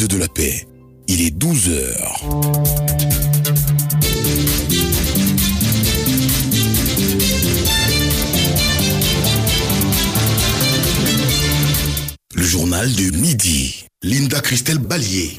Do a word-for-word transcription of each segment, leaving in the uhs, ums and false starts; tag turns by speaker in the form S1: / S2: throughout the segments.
S1: radio de la paix. Il est douze heures. Le journal de midi. Linda Christelle Ballier.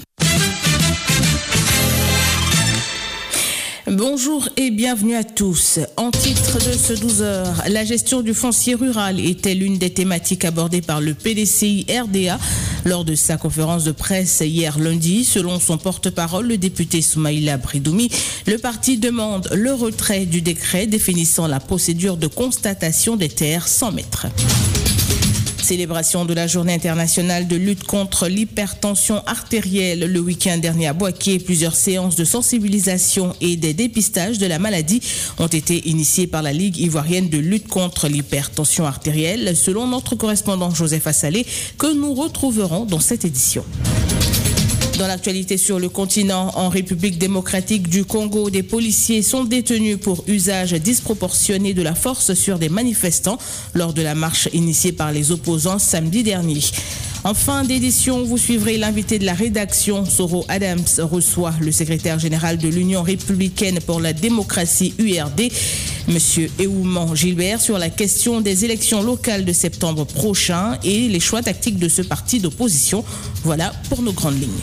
S2: Bonjour et bienvenue à tous. En titre de ce douze heures, la gestion du foncier rural était l'une des thématiques abordées par le P D C I R D A lors de sa conférence de presse hier lundi. Selon son porte-parole, le député Soumaïla Bridoumi, le parti demande le retrait du décret définissant la procédure de constatation des terres sans maître. Célébration de la journée internationale de lutte contre l'hypertension artérielle le week-end dernier à Boaké. Plusieurs séances de sensibilisation et des dépistages de la maladie ont été initiées par la Ligue ivoirienne de lutte contre l'hypertension artérielle, selon notre correspondant Joseph Assalé, que nous retrouverons dans cette édition. Dans l'actualité sur le continent, en République démocratique du Congo, des policiers sont détenus pour usage disproportionné de la force sur des manifestants lors de la marche initiée par les opposants samedi dernier. En fin d'édition, vous suivrez l'invité de la rédaction. Soro Adams reçoit le secrétaire général de l'Union républicaine pour la démocratie U R D, M. Eouman Gilbert, sur la question des élections locales de septembre prochain et les choix tactiques de ce parti d'opposition. Voilà pour nos grandes lignes.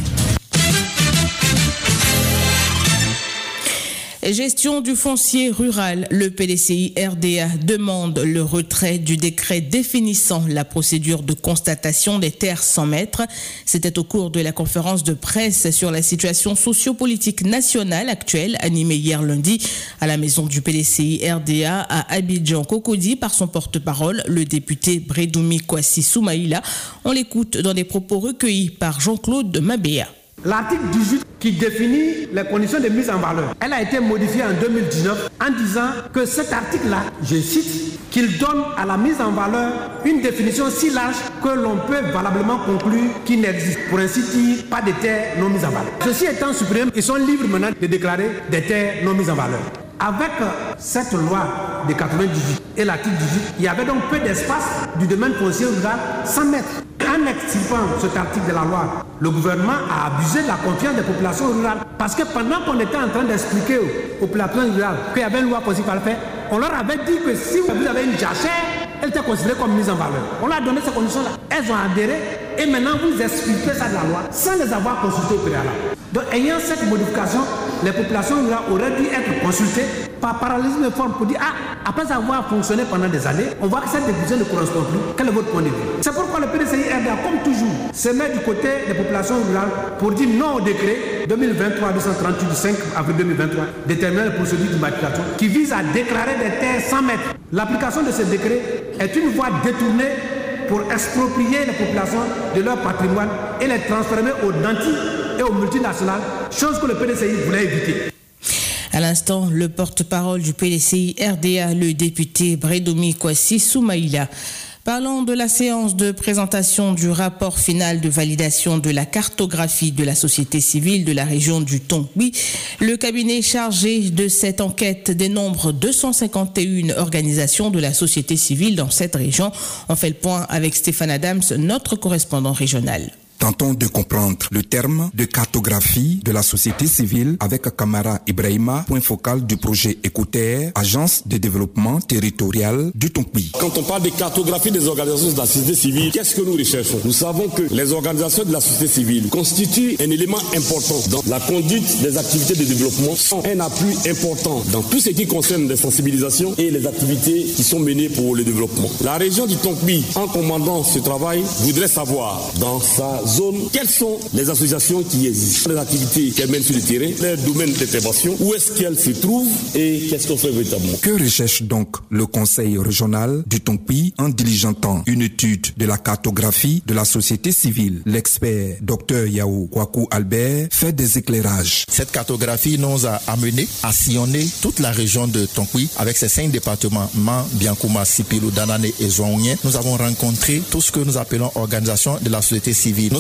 S2: Gestion du foncier rural, le P D C I R D A demande le retrait du décret définissant la procédure de constatation des terres sans maître. C'était au cours de la conférence de presse sur la situation sociopolitique nationale actuelle animée hier lundi à la maison du P D C I R D A à Abidjan Cocody par son porte-parole, le député Bridoumi Kwasi Soumaïla. On l'écoute dans des propos recueillis par Jean-Claude Mabéa.
S3: L'article dix-huit qui définit les conditions de mise en valeur, elle a été modifiée en deux mille dix-neuf en disant que cet article-là, je cite, qu'il donne à la mise en valeur une définition si large que l'on peut valablement conclure qu'il n'existe, pour ainsi dire, pas de terres non mises en valeur. Ceci étant supprimé, ils sont libres maintenant de déclarer des terres non mises en valeur. Avec cette loi de quatre-vingt-dix-huit et l'article dix-huit, il y avait donc peu d'espace du domaine foncier rural sans maître. En extirpant cet article de la loi, le gouvernement a abusé de la confiance des populations rurales. Parce que pendant qu'on était en train d'expliquer aux populations rurales qu'il y avait une loi possible à le faire, on leur avait dit que si vous avez une jachère, elle était considérée comme mise en valeur. On leur a donné ces conditions-là. Elles ont adhéré et maintenant vous expliquez ça de la loi sans les avoir consultées au préalable. Donc ayant cette modification, les populations rurales auraient dû être consultées par parallélisme de forme pour dire ah, après avoir fonctionné pendant des années, on voit que cette décision ne correspond plus. Quel est votre point de vue? C'est pourquoi le P D C I R D A, comme toujours, se met du côté des populations rurales pour dire non au décret deux mille vingt-trois deux cent trente-huit du cinq avril deux mille vingt-trois déterminant les procédures d'immatriculation qui vise à déclarer des terres sans maître. L'application de ce décret est une voie détournée pour exproprier les populations de leur patrimoine et les transformer aux nantis et aux multinationales, chose que le P D C I voulait éviter.
S2: À l'instant, le porte-parole du P D C I R D A, le député Bridoumi Kwasi Soumaïla. Parlons de la séance de présentation du rapport final de validation de la cartographie de la société civile de la région du Tongbi. Le cabinet chargé de cette enquête dénombre deux cent cinquante et une organisations de la société civile dans cette région. On fait le point avec Stéphane Adams, notre correspondant régional.
S4: Tentons de comprendre le terme de cartographie de la société civile avec Kamara Ibrahima, point focal du projet Écoutère, agence de développement territorial du Tongbi.
S5: Quand on parle de cartographie des organisations de la société civile, qu'est-ce que nous recherchons? Nous savons que les organisations de la société civile constituent un élément important dans la conduite des activités de développement, sont un appui important dans tout ce qui concerne les sensibilisations et les activités qui sont menées pour le développement. La région du Tongbi, en commandant ce travail, voudrait savoir dans sa zone, quelles sont les associations qui existent, les activités qu'elles mènent sur le terrain, les domaines d'intervention, où est-ce qu'elles se trouvent et qu'est-ce qu'on fait véritablement.
S4: Que recherche donc le conseil régional du Tongbi en diligentant une étude de la cartographie de la société civile? L'expert Dr Yao Kwaku Albert fait des éclairages.
S6: Cette cartographie nous a amené à sillonner toute la région de Tongbi avec ses cinq départements, Man, Biankouma, Sipilou, Danane et Zouaounien. Nous avons rencontré tout ce que nous appelons organisations de la société civile. Nous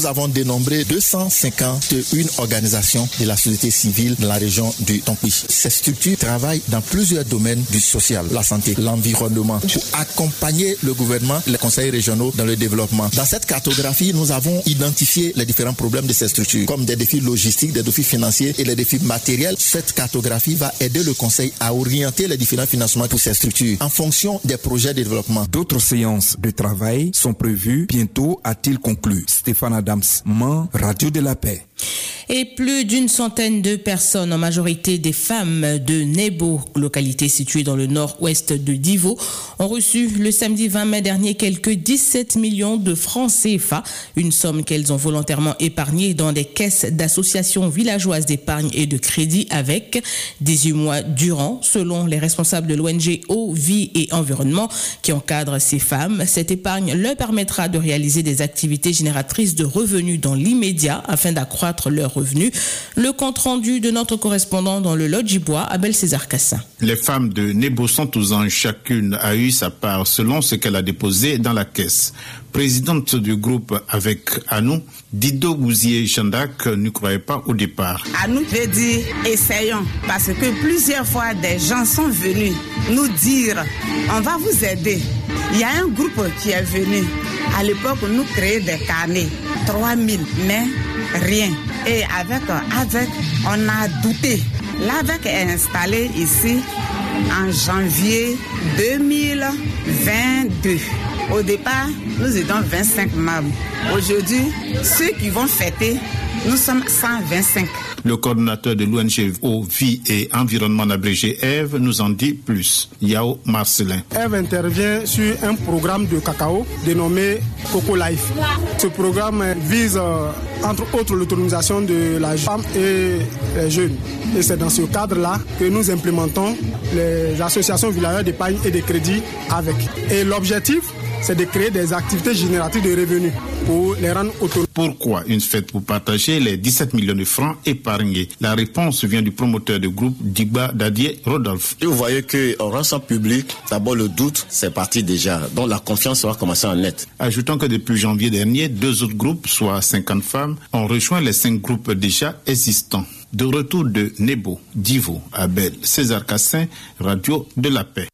S6: nous avons dénombré deux cent cinquante-et-une organisations de la société civile dans la région du Tonkpi. Ces structures travaillent dans plusieurs domaines du social, la santé, l'environnement, pour accompagner le gouvernement, les conseils régionaux dans le développement. Dans cette cartographie, nous avons identifié les différents problèmes de ces structures, comme des défis logistiques, des défis financiers et les défis matériels. Cette cartographie va aider le conseil à orienter les différents financements pour ces structures en fonction des projets de développement.
S4: D'autres séances de travail sont prévues bientôt, a-t-il conclu. Stéphane Adams, Mans, Radio de la Paix.
S2: Et plus d'une centaine de personnes, en majorité des femmes de Nebo, localité située dans le nord-ouest de Divo, ont reçu le samedi vingt mai dernier quelques dix-sept millions de francs C F A, une somme qu'elles ont volontairement épargnée dans des caisses d'associations villageoises d'épargne et de crédit avec dix-huit mois durant, selon les responsables de l'O N G Eau, Vie et Environnement qui encadrent ces femmes. Cette épargne leur permettra de réaliser des activités génératrices de revenus dans l'immédiat afin d'accroître leurs revenus. Le compte-rendu de notre correspondant dans le Lodjibois, Abel César Cassin.
S7: Les femmes de Nebo sont aux anges. Chacune a eu sa part selon ce qu'elle a déposé dans la caisse. Présidente du groupe avec Anou, Dido Bouzier Chandak ne croyait pas au départ.
S8: Anou veut dire essayons, parce que plusieurs fois des gens sont venus nous dire on va vous aider. Il y a un groupe qui est venu. À l'époque, nous créions des carnets, trois mille, mais rien. Et avec, avec, on a douté. L'A V E C est installé ici en janvier deux mille vingt-deux. Au départ, nous étions vingt-cinq membres. Aujourd'hui, ceux qui vont fêter, nous sommes cent vingt-cinq.
S7: Le coordonnateur de l'O N G Eau, Vie et Environnement abrégé Eve nous en dit plus. Yao Marcelin.
S9: Eve intervient sur un programme de cacao dénommé Coco Life. Ce programme vise entre autres l'autonomisation de la femme et les jeunes. Et c'est dans ce cadre-là que nous implémentons les associations villageoises d'épargne et de crédit avec. Et l'objectif, c'est de créer des activités génératrices de revenus pour les rendre autonomes.
S7: Pourquoi une fête pour partager les dix-sept millions de francs épargnés? La réponse vient du promoteur du groupe Digba Dadier Rodolphe.
S10: Et vous voyez qu'en rend public, d'abord le doute, c'est parti déjà. Donc la confiance va commencer à naître.
S7: Ajoutons que depuis janvier dernier, deux autres groupes, soit cinquante femmes, ont rejoint les cinq groupes déjà existants. De retour de Nebo, Divo, Abel, César Cassin, Radio de la Paix.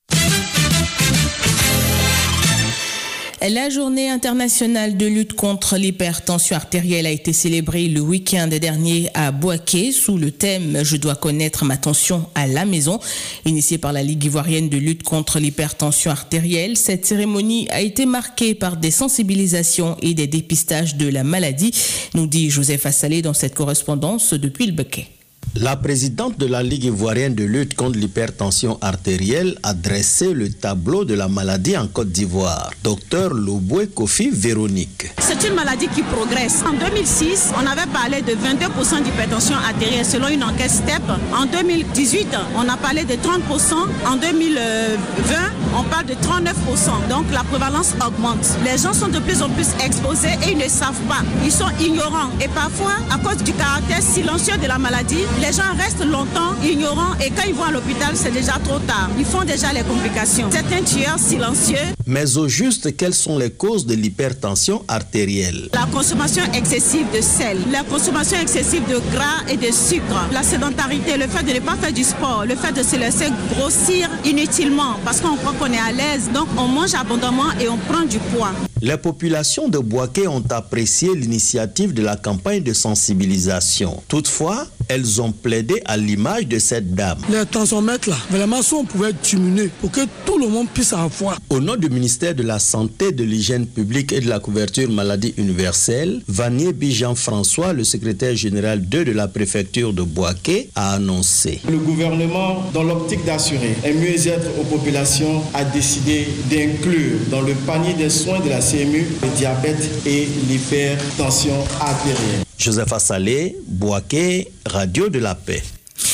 S2: La journée internationale de lutte contre l'hypertension artérielle a été célébrée le week-end dernier à Bouaké sous le thème « Je dois connaître ma tension à la maison ». Initiée par la Ligue ivoirienne de lutte contre l'hypertension artérielle, cette cérémonie a été marquée par des sensibilisations et des dépistages de la maladie, nous dit Joseph Assalé dans cette correspondance depuis le Bouaké.
S11: La présidente de la Ligue ivoirienne de lutte contre l'hypertension artérielle a dressé le tableau de la maladie en Côte d'Ivoire. Docteur Loboué Kofi Véronique.
S12: C'est une maladie qui progresse. En deux mille six, on avait parlé de vingt-deux pour cent d'hypertension artérielle selon une enquête S T E P. En deux mille dix-huit, on a parlé de trente pour cent. En deux mille vingt, on parle de trente-neuf pour cent. Donc la prévalence augmente. Les gens sont de plus en plus exposés et ils ne savent pas. Ils sont ignorants. Et parfois, à cause du caractère silencieux de la maladie, les gens restent longtemps ignorants et quand ils vont à l'hôpital, c'est déjà trop tard. Ils font déjà les complications. C'est un tueur silencieux.
S11: Mais au juste, quelles sont les causes de l'hypertension artérielle?
S12: La consommation excessive de sel, la consommation excessive de gras et de sucre, la sédentarité, le fait de ne pas faire du sport, le fait de se laisser grossir inutilement parce qu'on croit qu'on est à l'aise, donc on mange abondamment et on prend du poids.
S11: Les populations de Bouaké ont apprécié l'initiative de la campagne de sensibilisation. Toutefois, elles ont plaidé à l'image de cette dame.
S13: Les tensiomètres là, vraiment, si on pouvait diminuer pour que tout le monde puisse en voir.
S11: Au nom du ministère de la Santé, de l'Hygiène publique et de la couverture maladie universelle, Vanier Jean-François, le secrétaire général deux de la préfecture de Bouaké, a annoncé.
S14: Le gouvernement, dans l'optique d'assurer un mieux-être aux populations, a décidé d'inclure dans le panier des soins de la C M U le diabète et l'hypertension artérielle.
S11: Joseph Assalé, Bouaké, Radio de la Paix.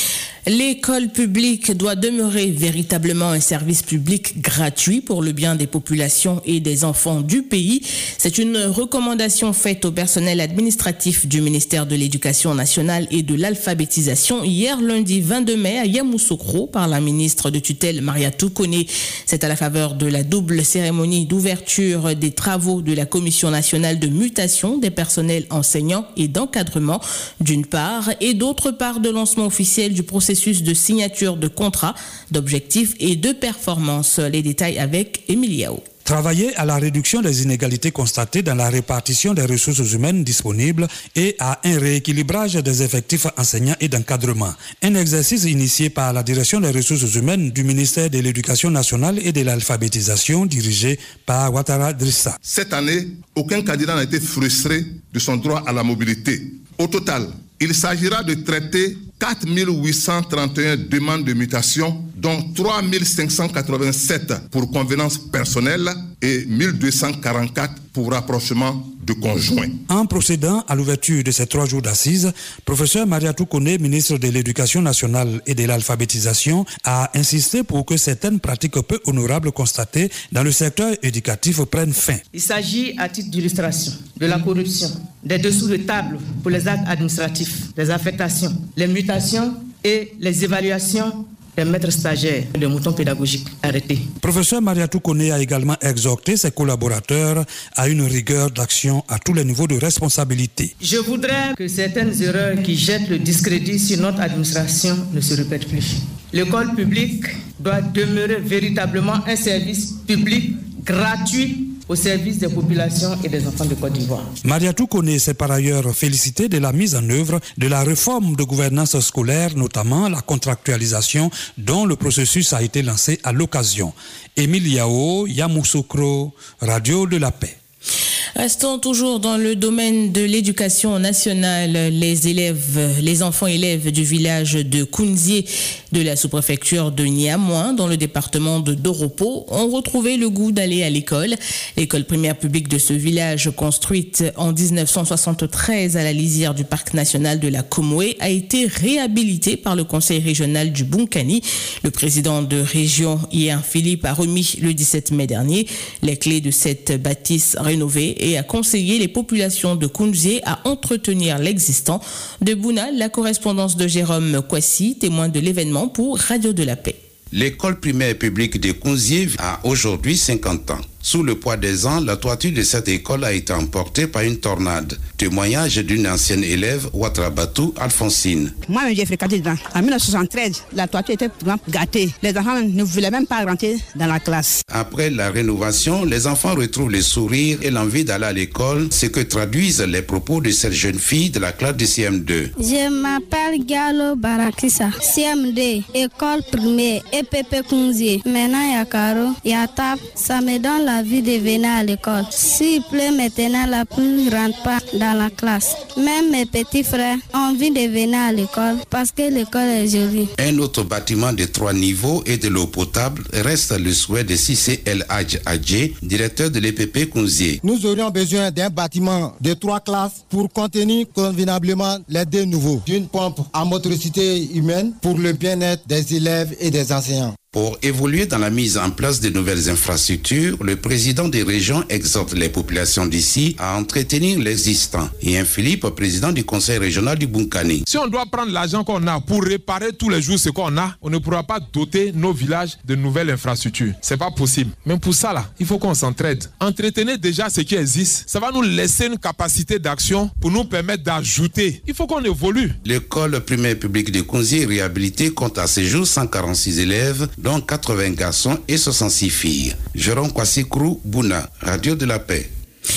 S2: L'école publique doit demeurer véritablement un service public gratuit pour le bien des populations et des enfants du pays. C'est une recommandation faite au personnel administratif du ministère de l'Éducation nationale et de l'alphabétisation hier lundi vingt-deux mai à Yamoussoukro par la ministre de tutelle Mariatou Koné. C'est à la faveur de la double cérémonie d'ouverture des travaux de la Commission nationale de mutation des personnels enseignants et d'encadrement d'une part et d'autre part de lancement officiel du processus de signature de contrats, d'objectifs et de performance. Les détails avec Emiliao.
S15: Travailler à la réduction des inégalités constatées dans la répartition des ressources humaines disponibles et à un rééquilibrage des effectifs enseignants et d'encadrement. Un exercice initié par la direction des ressources humaines du ministère de l'Éducation nationale et de l'alphabétisation dirigé par Ouattara Drissa.
S16: Cette année, aucun candidat n'a été frustré de son droit à la mobilité. Au total, il s'agira de traiter quatre mille huit cent trente et un demandes de mutation, dont trois mille cinq cent quatre-vingt-sept pour convenance personnelle et mille deux cent quarante-quatre pour rapprochement de conjoints.
S15: En procédant à l'ouverture de ces trois jours d'assises, professeur Mariatou Koné, ministre de l'Éducation nationale et de l'alphabétisation, a insisté pour que certaines pratiques peu honorables constatées dans le secteur éducatif prennent fin.
S17: Il s'agit, à titre d'illustration, de la corruption, des dessous de table pour les actes administratifs, les affectations, les mutations et les évaluations des maîtres stagiaires, des moutons pédagogiques arrêtés.
S15: Professeur Mariatou Koné a également exhorté ses collaborateurs à une rigueur d'action à tous les niveaux de responsabilité.
S17: Je voudrais que certaines erreurs qui jettent le discrédit sur notre administration ne se répètent plus. L'école publique doit demeurer véritablement un service public gratuit au service des populations et des enfants de Côte d'Ivoire.
S15: Mariatou Koné s'est par ailleurs félicité de la mise en œuvre de la réforme de gouvernance scolaire, notamment la contractualisation dont le processus a été lancé à l'occasion. Émile Yao, Yamoussoukro, Radio de la Paix.
S2: Restons toujours dans le domaine de l'éducation nationale. Les élèves, les enfants élèves du village de Kounzié de la sous-préfecture de Niamouin, dans le département de Doropo, ont retrouvé le goût d'aller à l'école. L'école primaire publique de ce village, construite en dix-neuf cent soixante-treize à la lisière du parc national de la Comoé, a été réhabilitée par le conseil régional du Bunkani. Le président de région, Ian Philippe, a remis le dix-sept mai dernier les clés de cette bâtisse rénovée et a conseillé les populations de Kounzié à entretenir l'existant. De Bouna, la correspondance de Jérôme Kwasi, témoin de l'événement pour Radio de la Paix.
S18: L'école primaire publique de Kounzié a aujourd'hui cinquante ans. Sous le poids des ans, la toiture de cette école a été emportée par une tornade. Témoignage d'une ancienne élève, Ouatrabatou Alphonsine.
S19: Moi, j'ai fréquenté dedans. En dix-neuf cent soixante-treize, la toiture était gâtée. Les enfants ne voulaient même pas rentrer dans la classe.
S18: Après la rénovation, les enfants retrouvent le sourire et l'envie d'aller à l'école, ce que traduisent les propos de cette jeune fille de la classe de C M deux.
S20: Je m'appelle Gallo Barakissa, C M deux, école primaire, E P P Kounzié. Maintenant, il y a Caro, il y a Tap, ça me donne la vie de venir à l'école. S'il pleut maintenant, la pluie ne rentre pas dans la classe. Même mes petits frères ont envie de venir à l'école parce que l'école est jolie.
S18: Un autre bâtiment de trois niveaux et de l'eau potable reste le souhait de Sissé El Hadj Adjé, directeur de l'E P P Kounzié.
S21: Nous aurions besoin d'un bâtiment de trois classes pour contenir convenablement les deux nouveaux. D'une pompe à motricité humaine pour le bien-être des élèves et des enseignants.
S18: Pour évoluer dans la mise en place de nouvelles infrastructures, le président des régions exhorte les populations d'ici à entretenir l'existant. Et un Philippe, président du conseil régional du Bunkani.
S22: Si on doit prendre l'argent qu'on a pour réparer tous les jours ce qu'on a, on ne pourra pas doter nos villages de nouvelles infrastructures. C'est pas possible. Mais pour ça, là, il faut qu'on s'entraide. Entretenez déjà ce qui existe. Ça va nous laisser une capacité d'action pour nous permettre d'ajouter. Il faut qu'on évolue.
S18: L'école primaire publique de Kounzié réhabilitée compte à ce jour cent quarante-six élèves, dont quatre-vingts garçons et soixante-six filles. Jérôme Kwasi-Krou, Bouna, Radio de la Paix.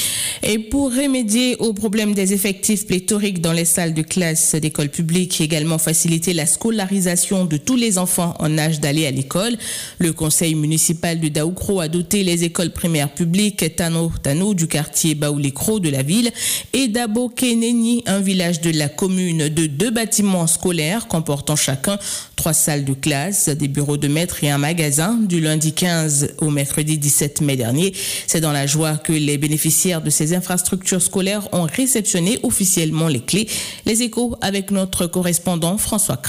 S2: Et pour remédier au problème des effectifs pléthoriques dans les salles de classe d'école publique, également faciliter la scolarisation de tous les enfants en âge d'aller à l'école, le conseil municipal de Daoukro a doté les écoles primaires publiques Tano Tano du quartier Baoulékro de la ville et Dabo Keneni, un village de la commune, de deux bâtiments scolaires comportant chacun trois salles de classe, des bureaux de maître et un magasin du lundi quinze au mercredi dix-sept mai dernier. C'est dans la joie que les bénéficiaires de ces infrastructures scolaires ont réceptionné officiellement les clés. Les échos avec notre correspondant François Kra.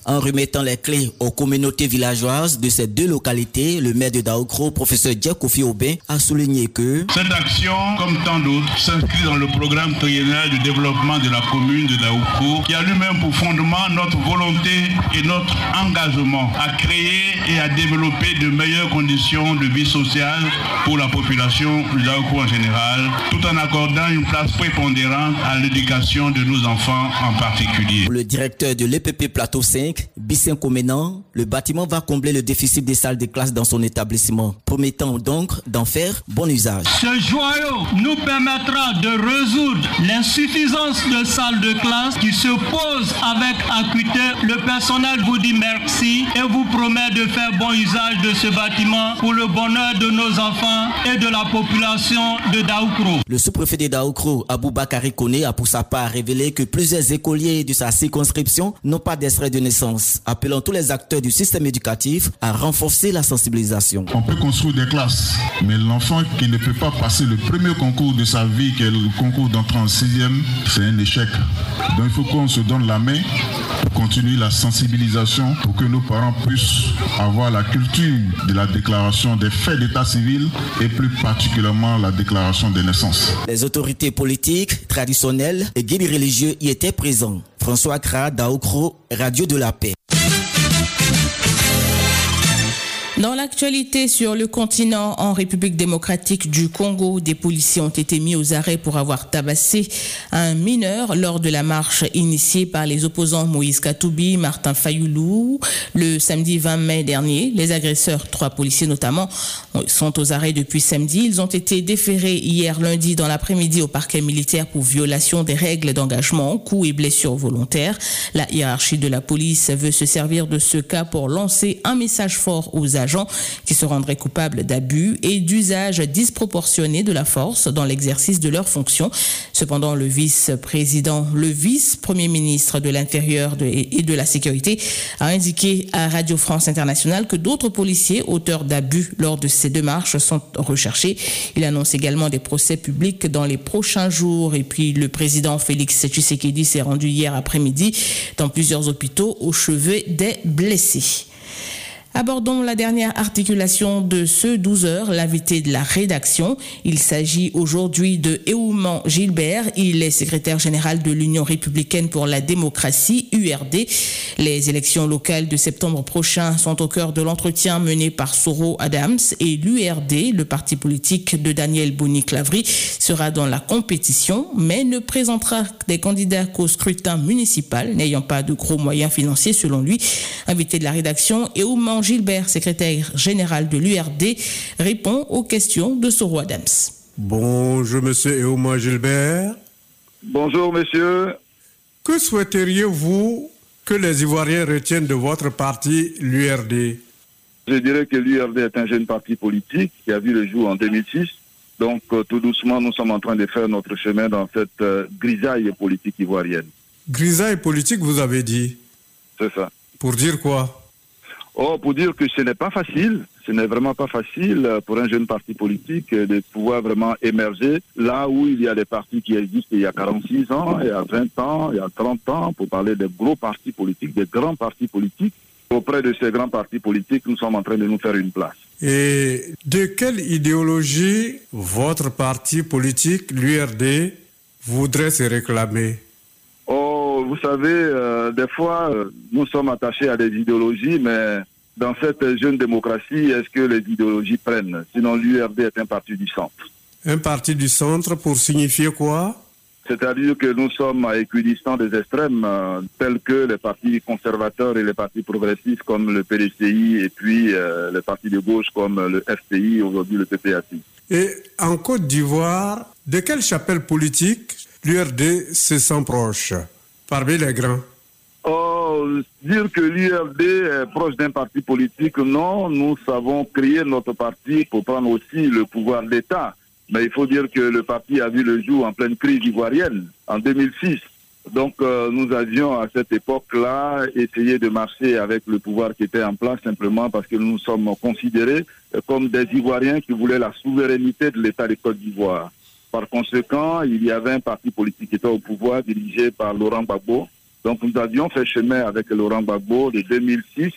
S1: En remettant les clés aux communautés villageoises de ces deux localités, le maire de Daoukro, professeur Djekofi Aubin, a souligné que
S3: cette action, comme tant d'autres, s'inscrit dans le programme triennal de développement de la commune de Daoukro, qui a lui-même pour fondement notre volonté et notre engagement à créer et à développer de meilleures conditions de vie sociale pour la population de Daoukro en général, tout en accordant une place prépondérante à l'éducation de nos enfants en particulier.
S1: Pour le directeur de l'E P P Plateau cinq, Bissin Comenan, le bâtiment va combler le déficit des salles de classe dans son établissement, promettant donc d'en faire bon usage.
S23: Ce joyau nous permettra de résoudre l'insuffisance de salles de classe qui se pose avec acuité. Le personnel vous dit merci et vous promet de faire bon usage de ce bâtiment pour le bonheur de nos enfants et de la population de Daoukro.
S1: Le sous-préfet de Daoukro, Aboubakari Kone, a pour sa part révélé que plusieurs écoliers de sa circonscription n'ont pas d'extrait de naissance, appelant tous les acteurs du système éducatif à renforcer la sensibilisation.
S3: On peut construire des classes, mais l'enfant qui ne peut pas passer le premier concours de sa vie, qui est le concours d'entrée en sixième, c'est un échec. Donc il faut qu'on se donne la main pour continuer la sensibilisation pour que nos parents puissent avoir la culture de la déclaration des faits d'état civil et plus particulièrement la déclaration des naissances.
S1: Les autorités politiques, traditionnelles et guides religieux y étaient présents. François Kra, Daoukro, Radio de la Paix.
S2: Dans l'actualité sur le continent, en République démocratique du Congo, des policiers ont été mis aux arrêts pour avoir tabassé un mineur lors de la marche initiée par les opposants Moïse Katoubi, Martin Fayoulou, le samedi vingt mai dernier. Les agresseurs, trois policiers notamment, sont aux arrêts depuis samedi. Ils ont été déférés hier lundi dans l'après-midi au parquet militaire pour violation des règles d'engagement, coups et blessures volontaires. La hiérarchie de la police veut se servir de ce cas pour lancer un message fort aux agents qui se rendraient coupables d'abus et d'usage disproportionné de la force dans l'exercice de leurs fonctions. Cependant, le vice-président, le vice-premier ministre de l'Intérieur et de la Sécurité a indiqué à Radio France Internationale que d'autres policiers auteurs d'abus lors de ces deux marches sont recherchés. Il annonce également des procès publics dans les prochains jours. Et puis, le président Félix Tshisekedi s'est rendu hier après-midi dans plusieurs hôpitaux au chevet des blessés. Abordons la dernière articulation de ce douze heures, l'invité de la rédaction. Il s'agit aujourd'hui de Eouman Gilbert. Il est secrétaire général de l'Union républicaine pour la démocratie, U R D. Les élections locales de septembre prochain sont au cœur de l'entretien mené par Soro Adams et l'U R D, le parti politique de Daniel Boni-Clavry, sera dans la compétition, mais ne présentera des candidats qu'au scrutin municipal, n'ayant pas de gros moyens financiers selon lui. Invité de la rédaction, Eouman Gilbert, secrétaire général de l'U R D, répond aux questions de Soro Adams.
S24: Bonjour, monsieur Eouman Gilbert.
S25: Bonjour, monsieur.
S24: Que souhaiteriez-vous que les Ivoiriens retiennent de votre parti, l'U R D?
S25: Je dirais que l'U R D est un jeune parti politique qui a vu le jour en deux mille six. Donc, euh, tout doucement, nous sommes en train de faire notre chemin dans cette euh, grisaille politique ivoirienne.
S24: Grisaille politique, vous avez dit?
S25: C'est ça.
S24: Pour dire quoi?
S25: Oh, pour dire que ce n'est pas facile, ce n'est vraiment pas facile pour un jeune parti politique de pouvoir vraiment émerger là où il y a des partis qui existent il y a quarante-six ans, il y a vingt ans, il y a trente ans, pour parler des gros partis politiques, des grands partis politiques. Auprès de ces grands partis politiques, nous sommes en train de nous faire une place.
S24: Et de quelle idéologie votre parti politique, l'U R D, voudrait se réclamer?
S25: Oh, vous savez, euh, des fois, euh, nous sommes attachés à des idéologies, mais dans cette jeune démocratie, est-ce que les idéologies prennent? Sinon, l'U R D est un parti du centre.
S24: Un parti du centre pour signifier quoi?
S25: C'est-à-dire que nous sommes à équidistance des extrêmes, euh, tels que les partis conservateurs et les partis progressistes comme le P D C I et puis euh, les partis de gauche comme le F P I, aujourd'hui le P P A C.
S24: Et en Côte d'Ivoire, de quelle chapelle politique l'U R D se sent proche parmi les grands?
S25: Oh, dire que l'U R D est proche d'un parti politique, non. Nous savons créer notre parti pour prendre aussi le pouvoir d'État. Mais il faut dire que le parti a vu le jour en pleine crise ivoirienne, en deux mille six. Donc euh, nous avions à cette époque-là essayé de marcher avec le pouvoir qui était en place simplement parce que nous sommes considérés comme des Ivoiriens qui voulaient la souveraineté de l'État de Côte d'Ivoire. Par conséquent, il y avait un parti politique qui était au pouvoir dirigé par Laurent Gbagbo Donc nous avions fait chemin avec Laurent Gbagbo de deux mille six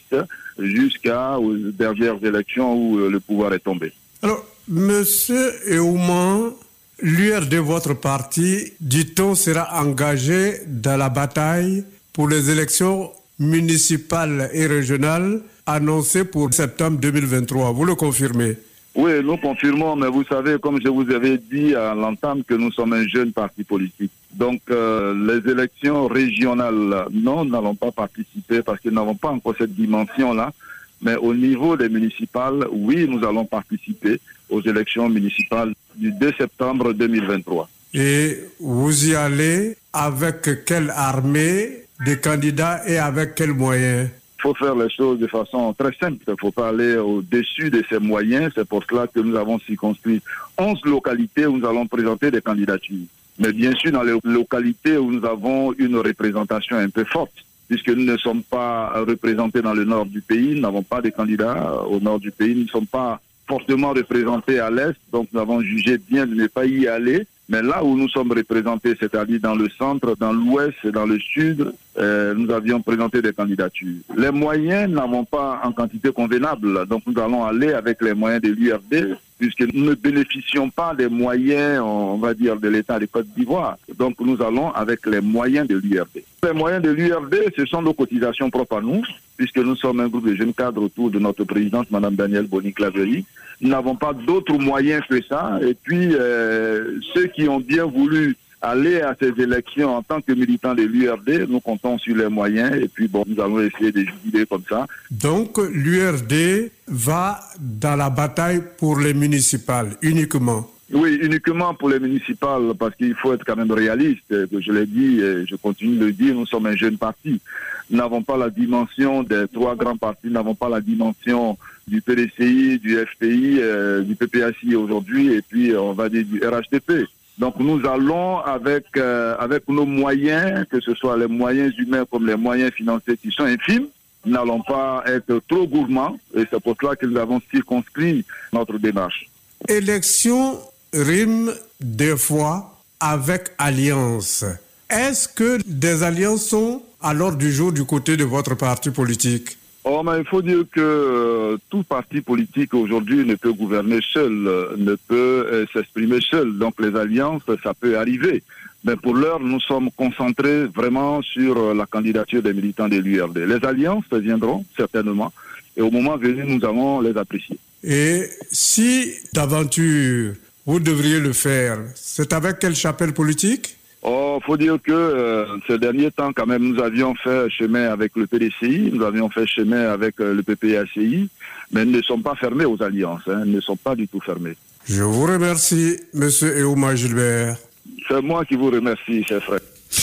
S25: jusqu'aux dernières élections où le pouvoir est tombé.
S24: Alors, Monsieur Eouman, l'U R D, votre parti, dit-on, sera engagé dans la bataille pour les élections municipales et régionales annoncées pour septembre deux mille vingt-trois. Vous le confirmez?
S25: Oui, nous confirmons, mais vous savez, comme je vous avais dit à l'entame, que nous sommes un jeune parti politique. Donc, euh, les élections régionales, non, nous n'allons pas participer parce que nous n'avons pas encore cette dimension-là. Mais au niveau des municipales, oui, nous allons participer aux élections municipales du deux septembre deux mille vingt-trois.
S24: Et vous y allez avec quelle armée de candidats et avec quels moyens?
S25: Il faut faire les choses de façon très simple. Il ne faut pas aller au-dessus de ces moyens. C'est pour cela que nous avons circonscrit onze localités où nous allons présenter des candidatures. Mais bien sûr, dans les localités où nous avons une représentation un peu forte, puisque nous ne sommes pas représentés dans le nord du pays, nous n'avons pas de candidats au nord du pays, nous ne sommes pas fortement représentés à l'est, donc nous avons jugé bien de ne pas y aller. Mais là où nous sommes représentés, c'est-à-dire dans le centre, dans l'ouest et dans le sud, euh, nous avions présenté des candidatures. Les moyens n'avons pas en quantité convenable, donc nous allons aller avec les moyens de l'U R D, puisque nous ne bénéficions pas des moyens, on va dire, de l'État de Côte d'Ivoire. Donc nous allons avec les moyens de l'U R D. Les moyens de l'U R D, ce sont nos cotisations propres à nous, puisque nous sommes un groupe de jeunes cadres autour de notre présidente, Mme Danielle Boni-Claverie. Nous n'avons pas d'autres moyens que ça. Et puis, euh, ceux qui ont bien voulu aller à ces élections en tant que militants de l'U R D, nous comptons sur les moyens. Et puis, bon, nous allons essayer de jubiler comme ça.
S24: Donc, l'U R D va dans la bataille pour les municipales uniquement?
S25: Oui, uniquement pour les municipales, parce qu'il faut être quand même réaliste. Je l'ai dit et je continue de le dire, nous sommes un jeune parti. Nous n'avons pas la dimension des trois grands partis, nous n'avons pas la dimension du P D C I, du F P I, euh, du P P A C I aujourd'hui, et puis on va dire du R H D P. Donc nous allons avec, euh, avec nos moyens, que ce soit les moyens humains comme les moyens financiers qui sont infimes. Nous n'allons pas être trop gourmands, et c'est pour cela que nous avons circonscrit notre démarche.
S24: Élection rime des fois avec alliance. Est-ce que des alliances sont à l'ordre du jour du côté de votre parti politique?
S25: Oh, mais il faut dire que euh, tout parti politique aujourd'hui ne peut gouverner seul, euh, ne peut euh, s'exprimer seul. Donc les alliances, ça peut arriver. Mais pour l'heure, nous sommes concentrés vraiment sur euh, la candidature des militants de l'U R D. Les alliances viendront certainement. Et au moment venu, nous allons les apprécier.
S24: Et si d'aventure vous devriez le faire, c'est avec quelle chapelle politique?
S25: Oh, faut dire que euh, ces derniers temps, quand même, nous avions fait chemin avec le P D C I, nous avions fait chemin avec euh, le P P A C I, mais nous ne sommes pas fermés aux alliances, hein, nous ne sommes pas du tout fermés.
S24: Je vous remercie, Monsieur Eouma Gilbert.
S25: C'est moi qui vous remercie, cher frère.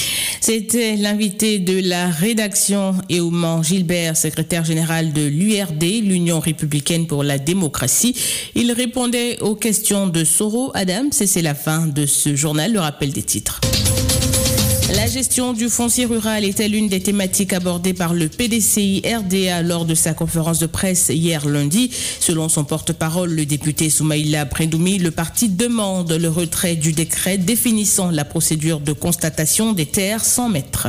S2: C'était l'invité de la rédaction, Eouman Gilbert, secrétaire général de l'U R D, l'Union républicaine pour la démocratie. Il répondait aux questions de Soro Adams et c'est la fin de ce journal, le rappel des titres. La gestion du foncier rural était l'une des thématiques abordées par le P D C I R D A lors de sa conférence de presse hier lundi. Selon son porte-parole, le député Soumaïla Brendoumi, le parti demande le retrait du décret définissant la procédure de constatation des terres sans maître.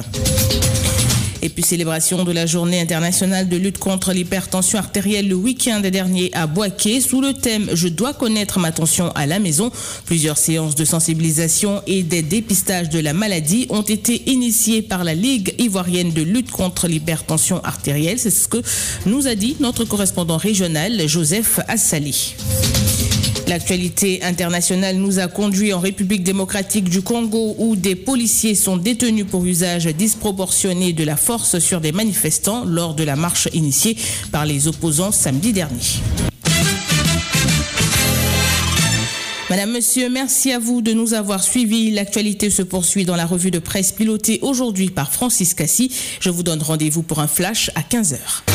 S2: Et puis célébration de la journée internationale de lutte contre l'hypertension artérielle le week-end dernier à Bouaké sous le thème « Je dois connaître ma tension à la maison ». Plusieurs séances de sensibilisation et des dépistages de la maladie ont été initiées par la Ligue ivoirienne de lutte contre l'hypertension artérielle. C'est ce que nous a dit notre correspondant régional Joseph Assali. L'actualité internationale nous a conduit en République démocratique du Congo où des policiers sont détenus pour usage disproportionné de la force sur des manifestants lors de la marche initiée par les opposants samedi dernier. Madame, Monsieur, merci à vous de nous avoir suivis. L'actualité se poursuit dans la revue de presse pilotée aujourd'hui par Francis Cassi. Je vous donne rendez-vous pour un flash à quinze heures.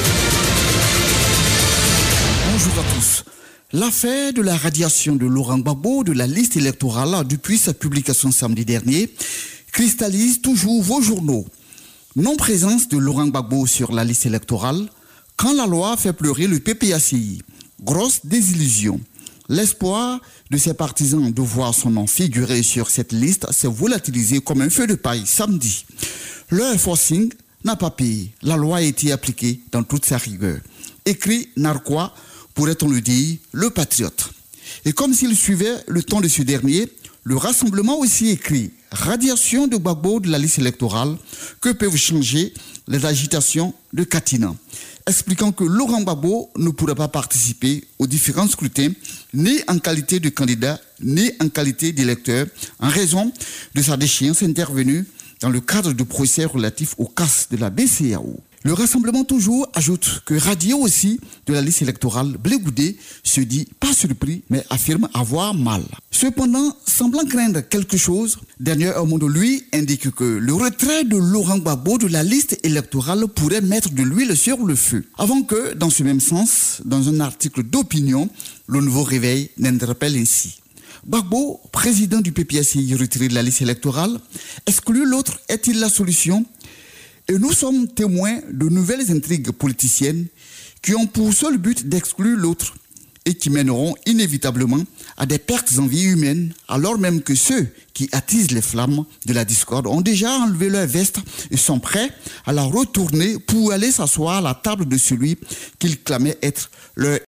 S4: Bonjour à tous. L'affaire de la radiation de Laurent Gbagbo de la liste électorale depuis sa publication samedi dernier cristallise toujours vos journaux. Non-présence de Laurent Gbagbo sur la liste électorale quand la loi fait pleurer le P P A C I. Grosse désillusion. L'espoir de ses partisans de voir son nom figurer sur cette liste s'est volatilisé comme un feu de paille samedi. Leur forcing n'a pas payé. La loi a été appliquée dans toute sa rigueur. Écrit Narquois, pourrait-on le dire, le patriote. Et comme s'il suivait le temps de ce dernier, le rassemblement aussi écrit radiation de Gbagbo de la liste électorale, que peuvent changer les agitations de Katina, expliquant que Laurent Gbagbo ne pourra pas participer aux différents scrutins, ni en qualité de candidat, ni en qualité d'électeur, en raison de sa déchéance intervenue dans le cadre du procès relatif au casse de la B C A O. Le rassemblement toujours ajoute que radié aussi de la liste électorale, Blé Goudé se dit pas surpris mais affirme avoir mal. Cependant, semblant craindre quelque chose, Dernier Monde lui indique que le retrait de Laurent Gbagbo de la liste électorale pourrait mettre de l'huile sur le feu. Avant que, dans ce même sens, dans un article d'opinion, le Nouveau Réveil n'interpelle ainsi. Gbagbo, président du P P S I retiré de la liste électorale, exclut l'autre, est-il la solution ? Et nous sommes témoins de nouvelles intrigues politiciennes qui ont pour seul but d'exclure l'autre et qui mèneront inévitablement à des pertes en vie humaine, alors même que ceux qui attisent les flammes de la discorde ont déjà enlevé leur veste et sont prêts à la retourner pour aller s'asseoir à la table de celui qu'ils clamaient être leur